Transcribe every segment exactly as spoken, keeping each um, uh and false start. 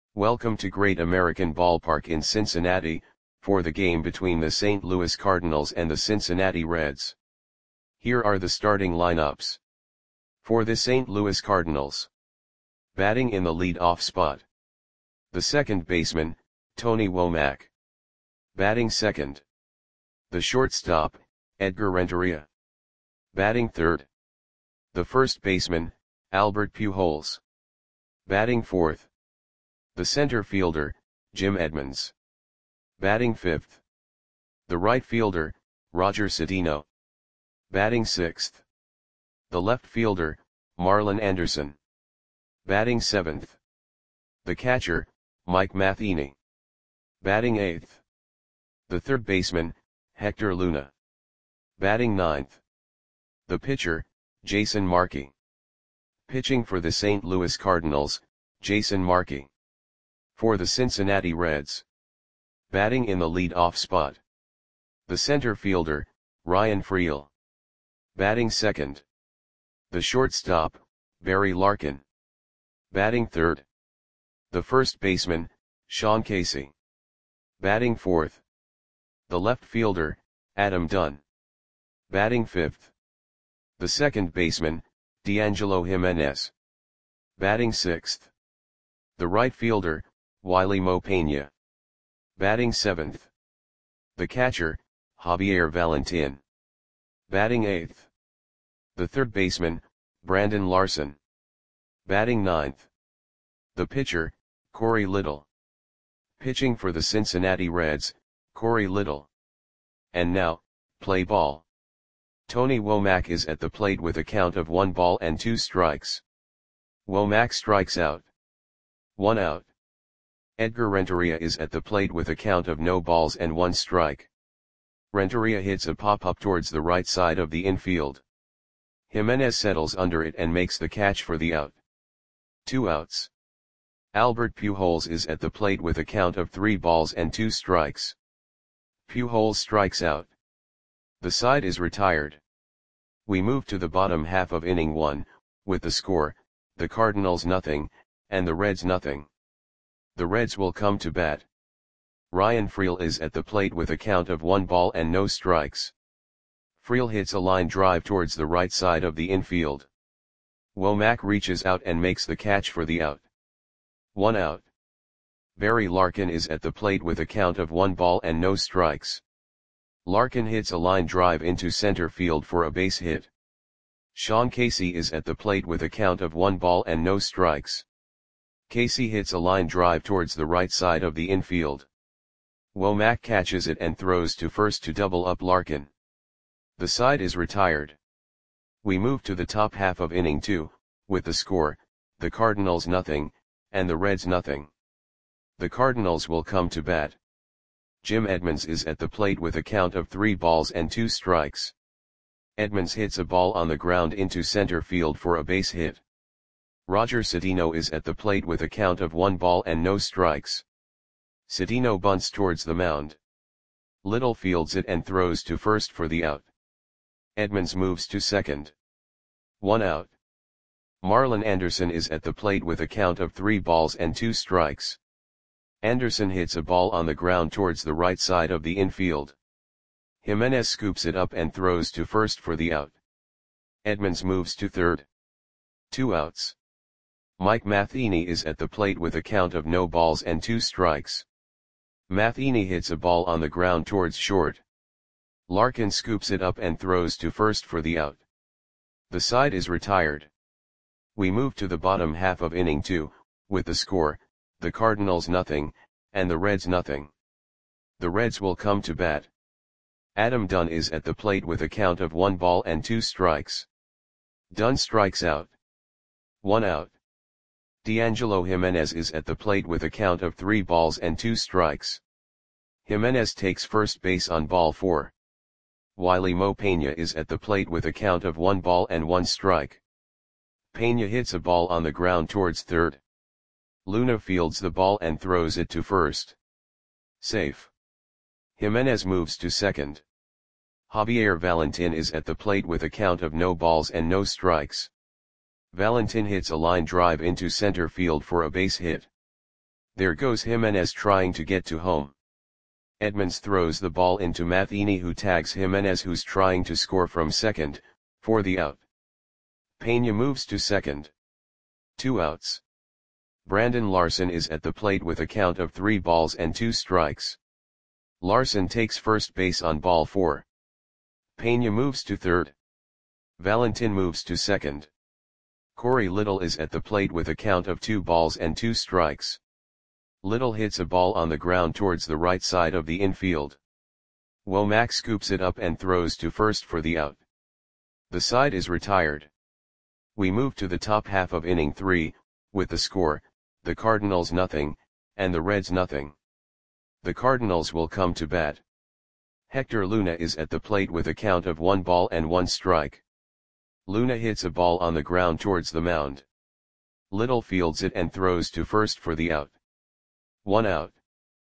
Welcome to Great American Ballpark in Cincinnati, for the game between the Saint Louis Cardinals and the Cincinnati Reds. Here are the starting lineups. For the Saint Louis Cardinals. Batting in the lead-off spot. The second baseman, Tony Womack. Batting second. The shortstop, Edgar Renteria. Batting third. The first baseman, Albert Pujols. Batting fourth. The center fielder, Jim Edmonds. Batting fifth. The right fielder, Roger Cedeno. Batting sixth. The left fielder, Marlon Anderson. Batting seventh. The catcher, Mike Matheny. Batting eighth. The third baseman, Hector Luna. Batting ninth. The pitcher, Jason Markey. Pitching for the Saint Louis Cardinals, Jason Markey. For the Cincinnati Reds. Batting in the lead-off spot. The center fielder, Ryan Freel. Batting second. The shortstop, Barry Larkin. Batting third. The first baseman, Sean Casey. Batting fourth. The left fielder, Adam Dunn. Batting fifth. The second baseman, D'Angelo Jimenez. Batting sixth. The right fielder, Wiley Mo Peña. Batting seventh. The catcher, Javier Valentin. Batting eighth. The third baseman, Brandon Larson. Batting ninth. The pitcher, Corey Little. Pitching for the Cincinnati Reds, Corey Little. And now, play ball. Tony Womack is at the plate with a count of one ball and two strikes. Womack strikes out. One out. Edgar Renteria is at the plate with a count of no balls and one strike. Renteria hits a pop-up towards the right side of the infield. Jimenez settles under it and makes the catch for the out. Two outs. Albert Pujols is at the plate with a count of three balls and two strikes. Pujols strikes out. The side is retired. We move to the bottom half of inning one, with the score, the Cardinals nothing, and the Reds nothing. The Reds will come to bat. Ryan Freel is at the plate with a count of one ball and no strikes. Freel hits a line drive towards the right side of the infield. Womack reaches out and makes the catch for the out. One out. Barry Larkin is at the plate with a count of one ball and no strikes. Larkin hits a line drive into center field for a base hit. Sean Casey is at the plate with a count of one ball and no strikes. Casey hits a line drive towards the right side of the infield. Womack catches it and throws to first to double up Larkin. The side is retired. We move to the top half of inning two, with the score, the Cardinals nothing, and the Reds nothing. The Cardinals will come to bat. Jim Edmonds is at the plate with a count of three balls and two strikes. Edmonds hits a ball on the ground into center field for a base hit. Roger Cedeno is at the plate with a count of one ball and no strikes. Cedeno bunts towards the mound. Little fields it and throws to first for the out. Edmonds moves to second. One out. Marlon Anderson is at the plate with a count of three balls and two strikes. Anderson hits a ball on the ground towards the right side of the infield. Jimenez scoops it up and throws to first for the out. Edmonds moves to third. Two outs. Mike Matheny is at the plate with a count of no balls and two strikes. Matheny hits a ball on the ground towards short. Larkin scoops it up and throws to first for the out. The side is retired. We move to the bottom half of inning two, with the score, the Cardinals nothing, and the Reds nothing. The Reds will come to bat. Adam Dunn is at the plate with a count of one ball and two strikes. Dunn strikes out. One out. D'Angelo Jimenez is at the plate with a count of three balls and two strikes. Jimenez takes first base on ball four. Wiley Mo Peña is at the plate with a count of one ball and one strike. Peña hits a ball on the ground towards third. Luna fields the ball and throws it to first. Safe. Jimenez moves to second. Javier Valentin is at the plate with a count of no balls and no strikes. Valentin hits a line drive into center field for a base hit. There goes Jimenez trying to get to home. Edmonds throws the ball into Matheny, who tags Jimenez, who's trying to score from second, for the out. Peña moves to second. Two outs. Brandon Larson is at the plate with a count of three balls and two strikes. Larson takes first base on ball four. Peña moves to third. Valentin moves to second. Corey Little is at the plate with a count of two balls and two strikes. Little hits a ball on the ground towards the right side of the infield. Womack scoops it up and throws to first for the out. The side is retired. We move to the top half of inning three, with the score, the Cardinals nothing, and the Reds nothing. The Cardinals will come to bat. Hector Luna is at the plate with a count of one ball and one strike. Luna hits a ball on the ground towards the mound. Little fields it and throws to first for the out. One out.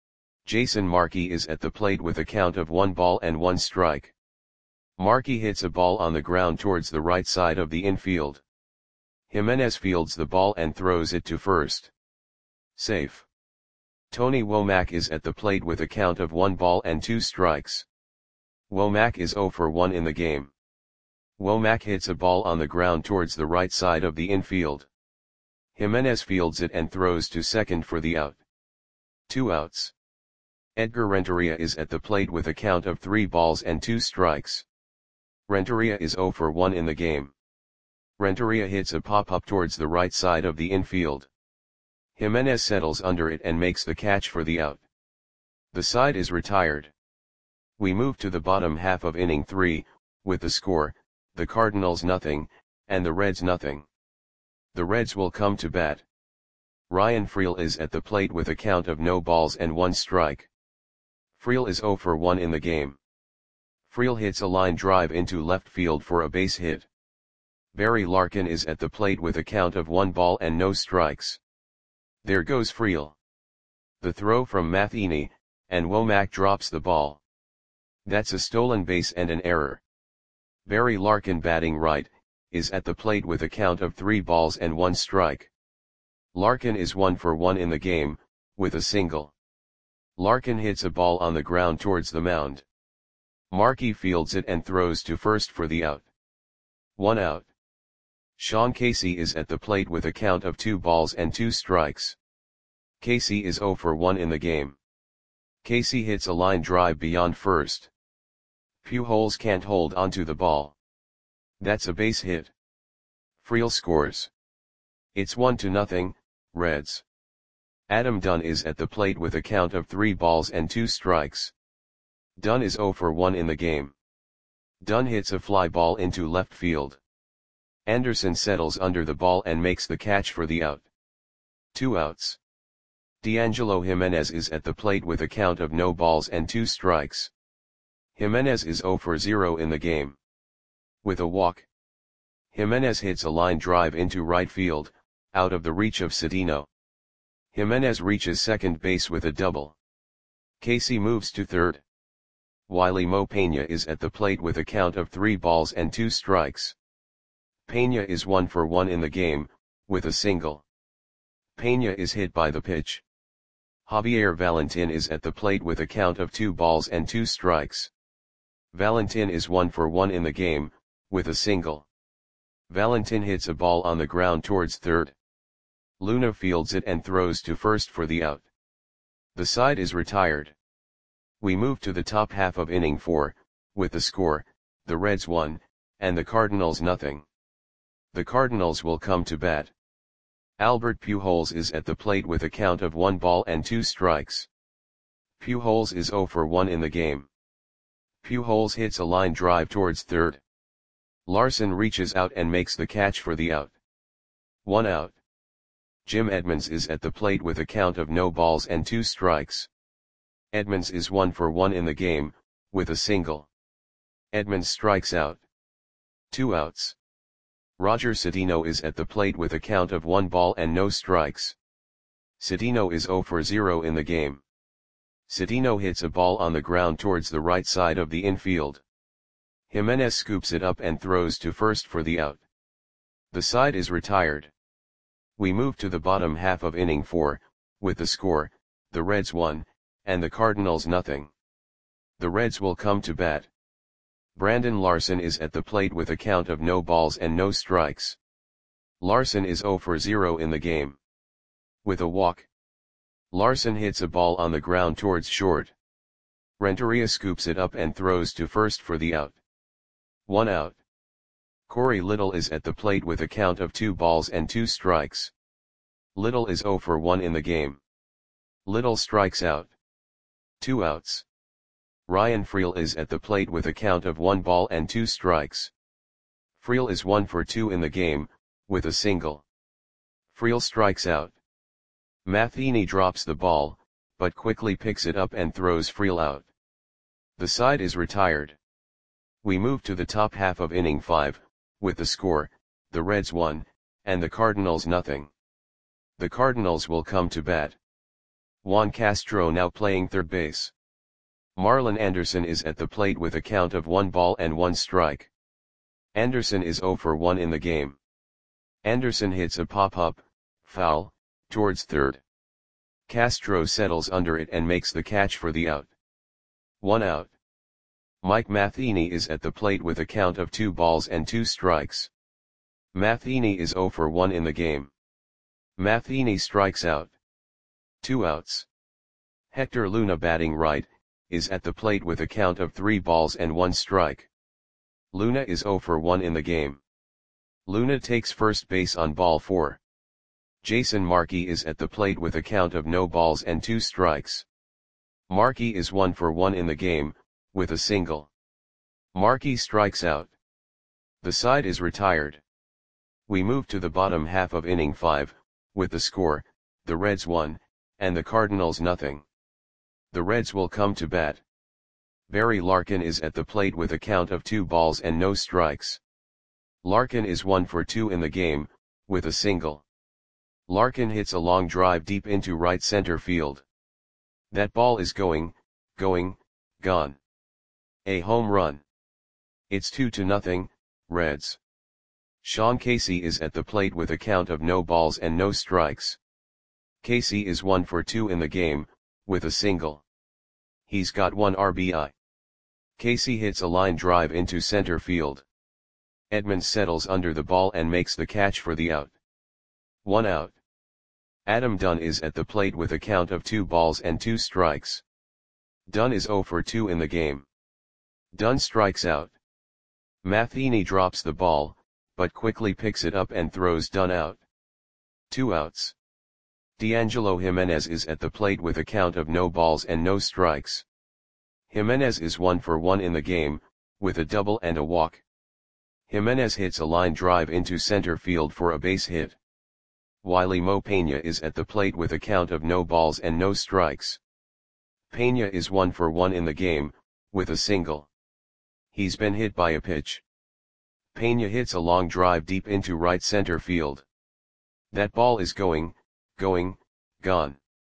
Jason Markey is at the plate with a count of one ball and one strike. Markey hits a ball on the ground towards the right side of the infield. Jimenez fields the ball and throws it to first. Safe. Tony Womack is at the plate with a count of one ball and two strikes. Womack is zero for one in the game. Womack hits a ball on the ground towards the right side of the infield. Jimenez fields it and throws to second for the out. Two outs. Edgar Renteria is at the plate with a count of three balls and two strikes. Renteria is zero for one in the game. Renteria hits a pop-up towards the right side of the infield. Jimenez settles under it and makes the catch for the out. The side is retired. We move to the bottom half of inning three, with the score, the Cardinals nothing, and the Reds nothing. The Reds will come to bat. Ryan Freel is at the plate with a count of no balls and one strike. Freel is zero for one in the game. Freel hits a line drive into left field for a base hit. Barry Larkin is at the plate with a count of one ball and no strikes. There goes Freel. The throw from Matheny, and Womack drops the ball. That's a stolen base and an error. Barry Larkin, batting right, is at the plate with a count of three balls and one strike. Larkin is one for one in the game, with a single. Larkin hits a ball on the ground towards the mound. Markey fields it and throws to first for the out. One out. Sean Casey is at the plate with a count of two balls and two strikes. Casey is zero for one in the game. Casey hits a line drive beyond first. Pujols can't hold onto the ball. That's a base hit. Freel scores. It's one to nothing, Reds. Adam Dunn is at the plate with a count of three balls and two strikes. Dunn is zero for one in the game. Dunn hits a fly ball into left field. Anderson settles under the ball and makes the catch for the out. Two outs. D'Angelo Jimenez is at the plate with a count of no balls and two strikes. Jimenez is zero for zero in the game. With a walk. Jimenez hits a line drive into right field, out of the reach of Cedeno. Jimenez reaches second base with a double. Casey moves to third. Wiley Mo Peña is at the plate with a count of three balls and two strikes. Peña is one for one in the game, with a single. Peña is hit by the pitch. Javier Valentin is at the plate with a count of two balls and two strikes. Valentin is one for one in the game, with a single. Valentin hits a ball on the ground towards third. Luna fields it and throws to first for the out. The side is retired. We move to the top half of inning four, with the score, the Reds one, and the Cardinals nothing. The Cardinals will come to bat. Albert Pujols is at the plate with a count of one ball and two strikes. Pujols is zero for one in the game. Pujols hits a line drive towards third. Larson reaches out and makes the catch for the out. One out. Jim Edmonds is at the plate with a count of no balls and two strikes. Edmonds is one for one in the game, with a single. Edmonds strikes out. Two outs. Roger Cedeno is at the plate with a count of one ball and no strikes. Cedeno is zero for zero in the game. Cedeno hits a ball on the ground towards the right side of the infield. Jimenez scoops it up and throws to first for the out. The side is retired. We move to the bottom half of inning four, with the score, the Reds one, and the Cardinals nothing. The Reds will come to bat. Brandon Larson is at the plate with a count of no balls and no strikes. Larson is zero for zero in the game. With a walk, Larson hits a ball on the ground towards short. Renteria scoops it up and throws to first for the out. One out. Corey Little is at the plate with a count of two balls and two strikes. Little is zero for one in the game. Little strikes out. Two outs. Ryan Freel is at the plate with a count of one ball and two strikes. Freel is one for two in the game, with a single. Freel strikes out. Matheny drops the ball, but quickly picks it up and throws Freel out. The side is retired. We move to the top half of inning five, with the score, the Reds one, and the Cardinals nothing. The Cardinals will come to bat. Juan Castro now playing third base. Marlon Anderson is at the plate with a count of one ball and one strike. Anderson is zero for one in the game. Anderson hits a pop-up, foul, towards third. Castro settles under it and makes the catch for the out. One out. Mike Matheny is at the plate with a count of two balls and two strikes. Matheny is zero for one in the game. Matheny strikes out. Two outs. Hector Luna batting right, is at the plate with a count of three balls and one strike. Luna is zero for one in the game. Luna takes first base on ball four. Jason Markey is at the plate with a count of no balls and two strikes. Markey is one for one in the game, with a single. Markey strikes out. The side is retired. We move to the bottom half of inning five, with the score, the Reds one, and the Cardinals nothing. The Reds will come to bat. Barry Larkin is at the plate with a count of two balls and no strikes. Larkin is one for two in the game, with a single. Larkin hits a long drive deep into right center field. That ball is going, going, gone. A home run. It's two to nothing, Reds. Sean Casey is at the plate with a count of no balls and no strikes. Casey is one for two in the game, with a single. He's got one R B I. Casey hits a line drive into center field. Edmonds settles under the ball and makes the catch for the out. One out. Adam Dunn is at the plate with a count of two balls and two strikes. Dunn is zero for two in the game. Dunn strikes out. Matheny drops the ball, but quickly picks it up and throws Dunn out. Two outs. D'Angelo Jimenez is at the plate with a count of no balls and no strikes. Jimenez is one for one in the game, with a double and a walk. Jimenez hits a line drive into center field for a base hit. Wiley Mo Peña is at the plate with a count of no balls and no strikes. Peña is one for one in the game, with a single. He's been hit by a pitch. Peña hits a long drive deep into right center field. That ball is going, going, gone.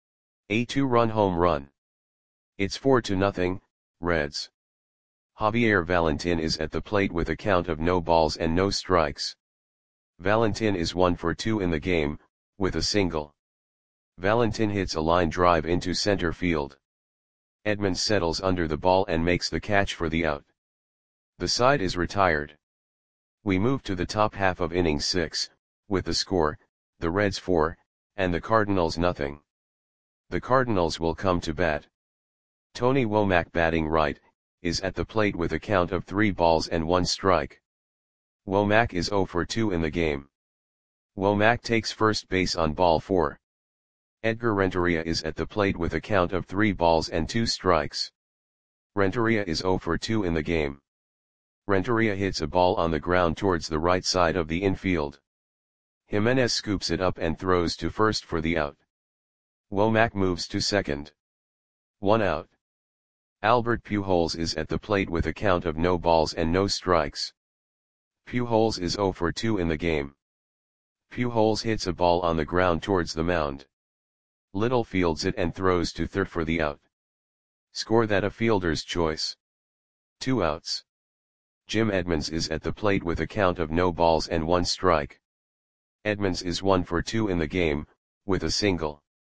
A two-run home run. It's four to nothing, Reds. Javier Valentin is at the plate with a count of no balls and no strikes. Valentin is one for two in the game, with a single. Valentin hits a line drive into center field. Edmonds settles under the ball and makes the catch for the out. The side is retired. We move to the top half of inning six, with the score, the Reds four, and the Cardinals nothing. The Cardinals will come to bat. Tony Womack batting right, is at the plate with a count of three balls and one strike. Womack is zero for two in the game. Womack takes first base on ball four. Edgar Renteria is at the plate with a count of three balls and two strikes. Renteria is zero for two in the game. Renteria hits a ball on the ground towards the right side of the infield. Jimenez scoops it up and throws to first for the out. Womack moves to second. One out. Albert Pujols is at the plate with a count of no balls and no strikes. Pujols is zero for two in the game. Pujols hits a ball on the ground towards the mound. Little fields it and throws to third for the out. Score that a fielder's choice. Two outs. Jim Edmonds is at the plate with a count of no balls and one strike. Edmonds is one for two in the game, with a single.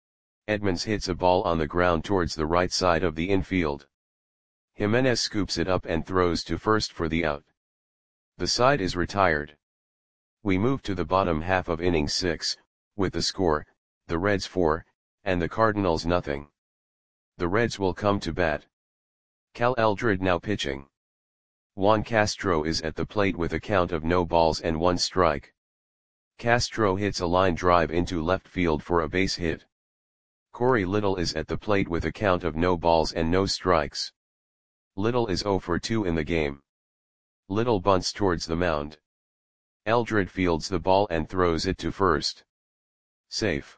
Edmonds hits a ball on the ground towards the right side of the infield. Jimenez scoops it up and throws to first for the out. The side is retired. We move to the bottom half of inning six, with the score, the Reds four, and the Cardinals nothing. The Reds will come to bat. Cal Eldred now pitching. Juan Castro is at the plate with a count of no balls and one strike. Castro hits a line drive into left field for a base hit. Corey Little is at the plate with a count of no balls and no strikes. Little is oh for two in the game. Little bunts towards the mound. Eldred fields the ball and throws it to first. Safe.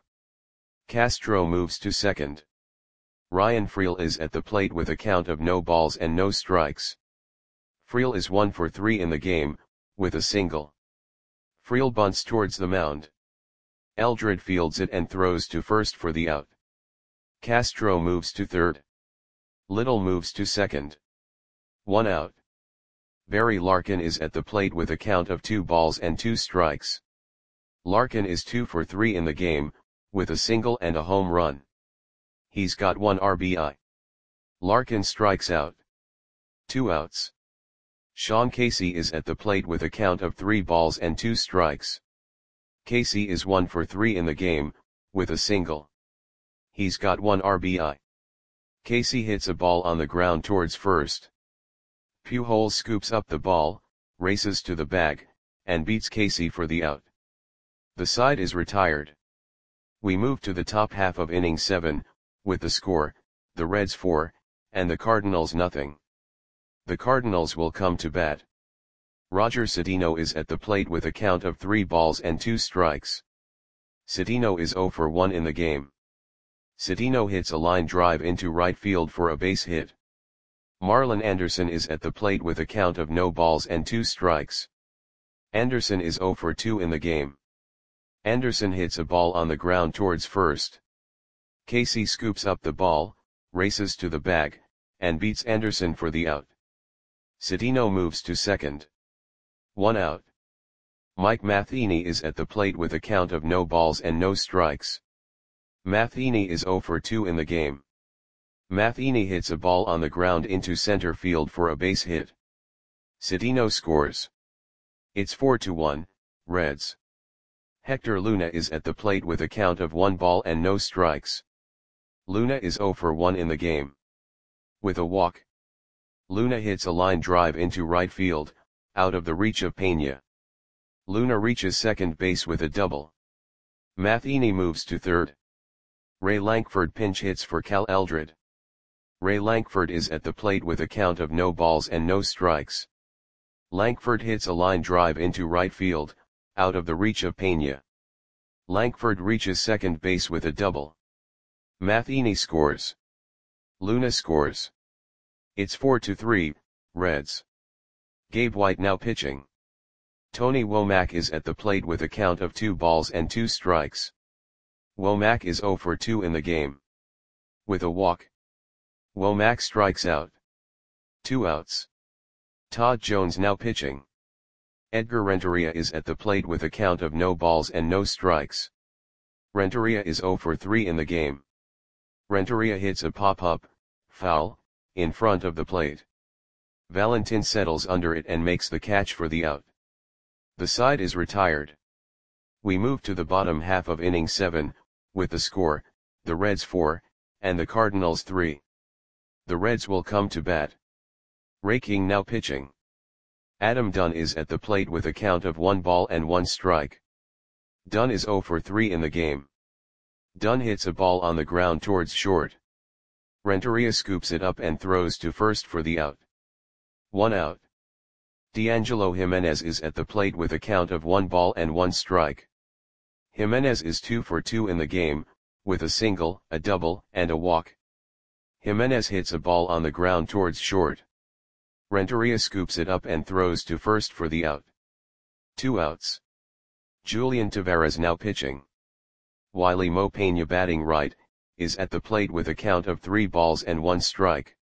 Castro moves to second. Ryan Freel is at the plate with a count of no balls and no strikes. Freel is one for three in the game, with a single. Freel bunts towards the mound. Eldred fields it and throws to first for the out. Castro moves to third. Little moves to second. One out. Barry Larkin is at the plate with a count of two balls and two strikes. Larkin is two for three in the game, with a single and a home run. He's got one R B I. Larkin strikes out. Two outs. Sean Casey is at the plate with a count of three balls and two strikes. Casey is one for three in the game, with a single. He's got one R B I. Casey hits a ball on the ground towards first. Pujols scoops up the ball, races to the bag, and beats Casey for the out. The side is retired. We move to the top half of inning seven, with the score, the Reds four, and the Cardinals nothing. The Cardinals will come to bat. Roger Cedeno is at the plate with a count of three balls and two strikes. Cedeno is oh for one in the game. Cedeno hits a line drive into right field for a base hit. Marlon Anderson is at the plate with a count of no balls and two strikes. Anderson is oh for two in the game. Anderson hits a ball on the ground towards first. Casey scoops up the ball, races to the bag, and beats Anderson for the out. Cedeno moves to second. One out. Mike Matheny is at the plate with a count of no balls and no strikes. Matheny is oh for two in the game. Matheny hits a ball on the ground into center field for a base hit. Cedeno scores. It's four to one, Reds. Hector Luna is at the plate with a count of one ball and no strikes. Luna is oh for one in the game. With a walk. Luna hits a line drive into right field, out of the reach of Pena. Luna reaches second base with a double. Matheny moves to third. Ray Lankford pinch hits for Cal Eldred. Ray Lankford is at the plate with a count of no balls and no strikes. Lankford hits a line drive into right field, out of the reach of Pena. Lankford reaches second base with a double. Matheny scores. Luna scores. It's four to three, Reds. Gabe White now pitching. Tony Womack is at the plate with a count of two balls and two strikes. Womack is oh for two in the game. With a walk. Womack strikes out. Two outs. Todd Jones now pitching. Edgar Renteria is at the plate with a count of no balls and no strikes. Renteria is oh for three in the game. Renteria hits a pop-up, foul, in front of the plate. Valentin settles under it and makes the catch for the out. The side is retired. We move to the bottom half of inning seven, with the score, the Reds four, and the Cardinals three. The Reds will come to bat. Ray King now pitching. Adam Dunn is at the plate with a count of one ball and one strike. Dunn is oh for three in the game. Dunn hits a ball on the ground towards short. Renteria scoops it up and throws to first for the out. One out. D'Angelo Jimenez is at the plate with a count of one ball and one strike. Jimenez is two for two in the game, with a single, a double, and a walk. Jimenez hits a ball on the ground towards short. Renteria scoops it up and throws to first for the out. Two outs. Julian Tavares now pitching. Wiley Mo Pena batting right, is at the plate with a count of three balls and one strike.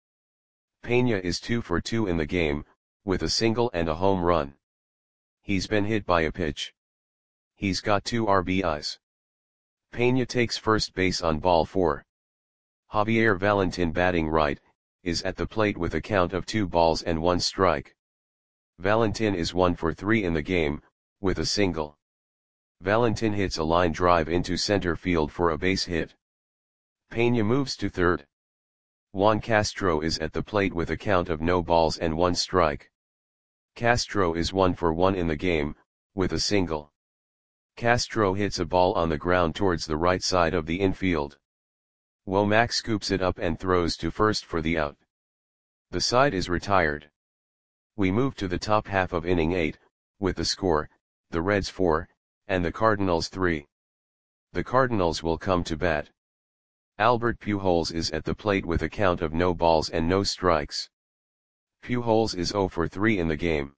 Pena is two for two in the game, with a single and a home run. He's been hit by a pitch. He's got two R B Is. Peña takes first base on ball four. Javier Valentin batting right, is at the plate with a count of two balls and one strike. Valentin is one for three in the game, with a single. Valentin hits a line drive into center field for a base hit. Peña moves to third. Juan Castro is at the plate with a count of no balls and one strike. Castro is one for one in the game, with a single. Castro hits a ball on the ground towards the right side of the infield. Womack scoops it up and throws to first for the out. The side is retired. We move to the top half of inning eight, with the score, the Reds four, and the Cardinals three. The Cardinals will come to bat. Albert Pujols is at the plate with a count of no balls and no strikes. Pujols is zero for three in the game.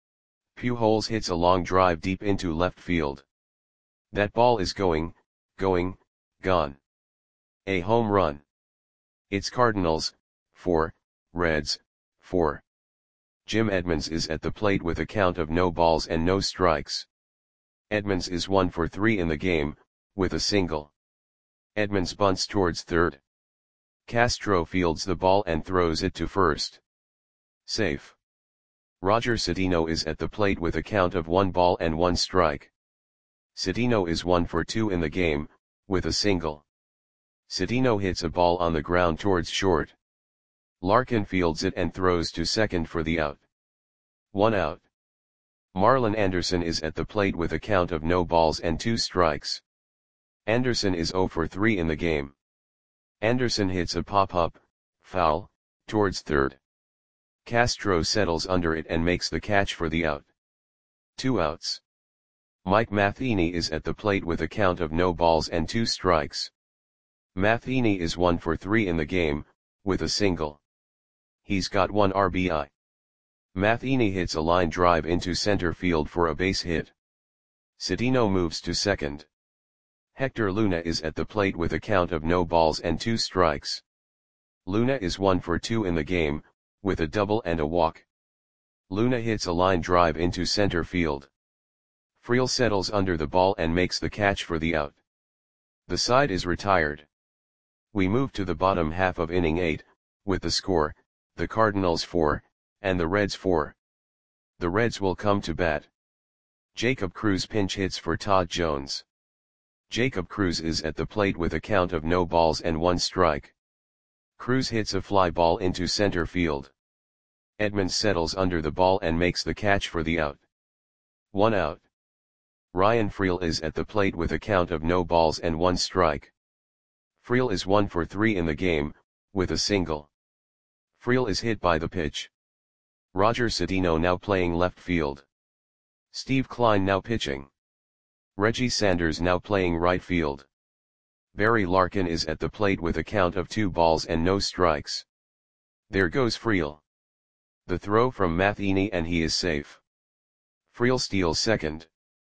Pujols hits a long drive deep into left field. That ball is going, going, gone. A home run. It's Cardinals, four, Reds, four. Jim Edmonds is at the plate with a count of no balls and no strikes. Edmonds is one for three in the game, with a single. Edmonds bunts towards third. Castro fields the ball and throws it to first. Safe. Roger Cedeno is at the plate with a count of one ball and one strike. Cedeno is one for two in the game, with a single. Cedeno hits a ball on the ground towards short. Larkin fields it and throws to second for the out. One out. Marlon Anderson is at the plate with a count of no balls and two strikes. Anderson is zero for three in the game. Anderson hits a pop-up, foul, towards third. Castro settles under it and makes the catch for the out. Two outs. Mike Matheny is at the plate with a count of no balls and two strikes. Matheny is one for three in the game, with a single. He's got one R B I. Matheny hits a line drive into center field for a base hit. Cedeno moves to second. Hector Luna is at the plate with a count of no balls and two strikes. Luna is one for two in the game, with a double and a walk. Luna hits a line drive into center field. Friel settles under the ball and makes the catch for the out. The side is retired. We move to the bottom half of inning eight, with the score, the Cardinals four, and the Reds four. The Reds will come to bat. Jacob Cruz pinch hits for Todd Jones. Jacob Cruz is at the plate with a count of no balls and one strike. Cruz hits a fly ball into center field. Edmonds settles under the ball and makes the catch for the out. One out. Ryan Friel is at the plate with a count of no balls and one strike. Friel is one for three in the game, with a single. Friel is hit by the pitch. Roger Cedeno now playing left field. Steve Klein now pitching. Reggie Sanders now playing right field. Barry Larkin is at the plate with a count of two balls and no strikes. There goes Friel. The throw from Matheny and he is safe. Friel steals second.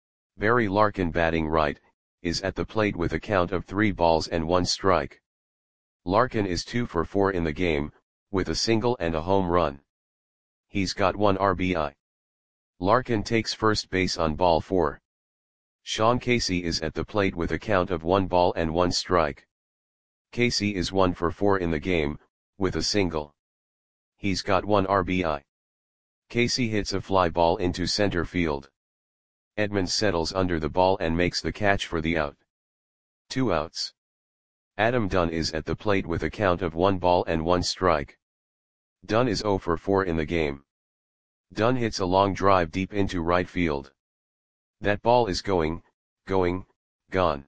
Barry Larkin batting right, is at the plate with a count of three balls and one strike. Larkin is two for four in the game, with a single and a home run. He's got one R B I. Larkin takes first base on ball four. Sean Casey is at the plate with a count of one ball and one strike. Casey is one for four in the game, with a single. He's got one R B I. Casey hits a fly ball into center field. Edmonds settles under the ball and makes the catch for the out. Two outs. Adam Dunn is at the plate with a count of one ball and one strike. Dunn is zero for four in the game. Dunn hits a long drive deep into right field. That ball is going, going, gone.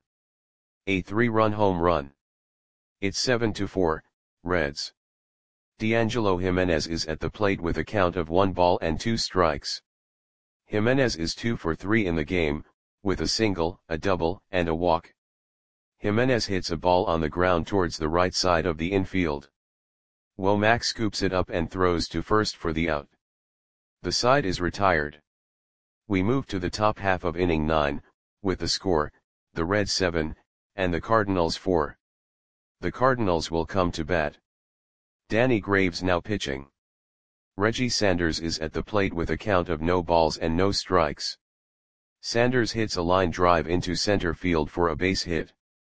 A three-run home run. It's seven to four, Reds. D'Angelo Jimenez is at the plate with a count of one ball and two strikes. Jimenez is two for three in the game, with a single, a double, and a walk. Jimenez hits a ball on the ground towards the right side of the infield. Womack scoops it up and throws to first for the out. The side is retired. We move to the top half of inning nine, with the score, the Reds seven, and the Cardinals four. The Cardinals will come to bat. Danny Graves now pitching. Reggie Sanders is at the plate with a count of no balls and no strikes. Sanders hits a line drive into center field for a base hit.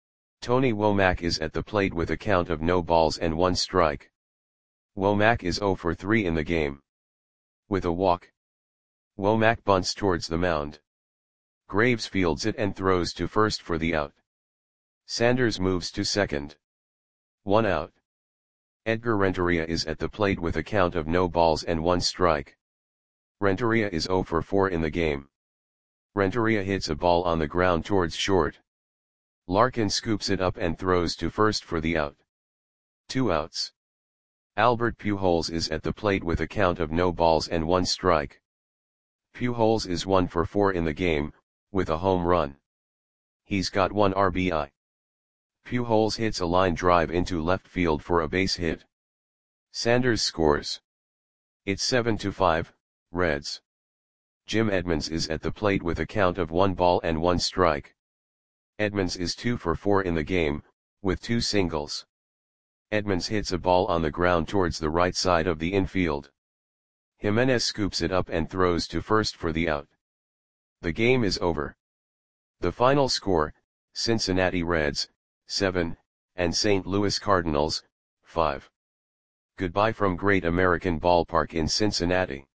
Tony Womack is at the plate with a count of no balls and one strike. Womack is zero for three in the game. With a walk, Womack bunts towards the mound. Graves fields it and throws to first for the out. Sanders moves to second. One out. Edgar Renteria is at the plate with a count of no balls and one strike. Renteria is zero for four in the game. Renteria hits a ball on the ground towards short. Larkin scoops it up and throws to first for the out. Two outs. Albert Pujols is at the plate with a count of no balls and one strike. Pujols is one for four in the game, with a home run. He's got one R B I. Pujols hits a line drive into left field for a base hit. Sanders scores. It's seven to five, Reds. Jim Edmonds is at the plate with a count of one ball and one strike. Edmonds is two for four in the game, with two singles. Edmonds hits a ball on the ground towards the right side of the infield. Jimenez scoops it up and throws to first for the out. The game is over. The final score, Cincinnati Reds, seven, and Saint Louis Cardinals, five. Goodbye from Great American Ballpark in Cincinnati.